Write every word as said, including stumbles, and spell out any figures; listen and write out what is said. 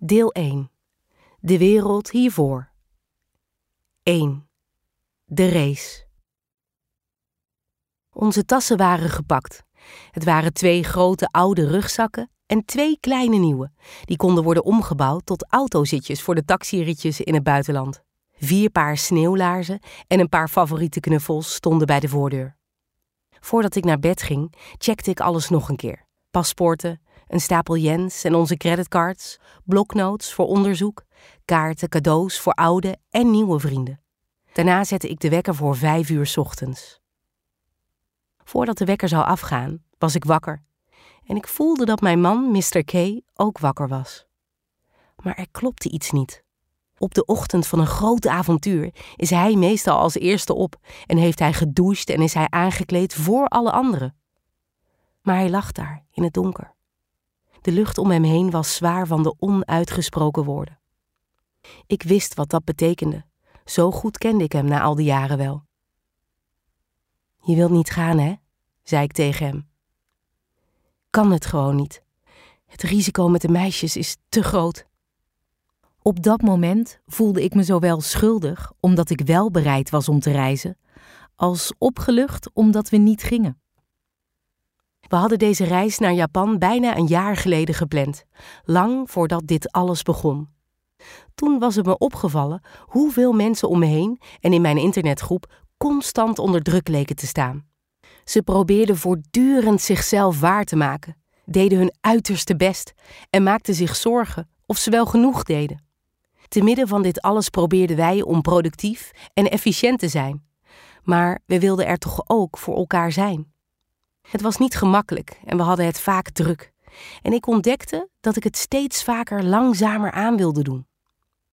Deel één. De wereld hiervoor. één. De race. Onze tassen waren gepakt. Het waren twee grote oude rugzakken en twee kleine nieuwe. Die konden worden omgebouwd tot autozitjes voor de taxiritjes in het buitenland. Vier paar sneeuwlaarzen en een paar favoriete knuffels stonden bij de voordeur. Voordat ik naar bed ging, checkte ik alles nog een keer. Paspoorten, een stapel yens en onze creditcards, bloknotes voor onderzoek, kaarten, cadeaus voor oude en nieuwe vrienden. Daarna zette ik de wekker voor vijf uur 's ochtends. Voordat de wekker zou afgaan, was ik wakker. En ik voelde dat mijn man, mister K, ook wakker was. Maar er klopte iets niet. Op de ochtend van een groot avontuur is hij meestal als eerste op en heeft hij gedoucht en is hij aangekleed voor alle anderen. Maar hij lag daar in het donker. De lucht om hem heen was zwaar van de onuitgesproken woorden. Ik wist wat dat betekende. Zo goed kende ik hem na al die jaren wel. Je wilt niet gaan, hè? Zei ik tegen hem. Kan het gewoon niet. Het risico met de meisjes is te groot. Op dat moment voelde ik me zowel schuldig omdat ik wel bereid was om te reizen, als opgelucht omdat we niet gingen. We hadden deze reis naar Japan bijna een jaar geleden gepland, lang voordat dit alles begon. Toen was het me opgevallen hoeveel mensen om me heen en in mijn internetgroep constant onder druk leken te staan. Ze probeerden voortdurend zichzelf waar te maken, deden hun uiterste best en maakten zich zorgen of ze wel genoeg deden. Te midden van dit alles probeerden wij om productief en efficiënt te zijn. Maar we wilden er toch ook voor elkaar zijn. Het was niet gemakkelijk en we hadden het vaak druk. En ik ontdekte dat ik het steeds vaker langzamer aan wilde doen.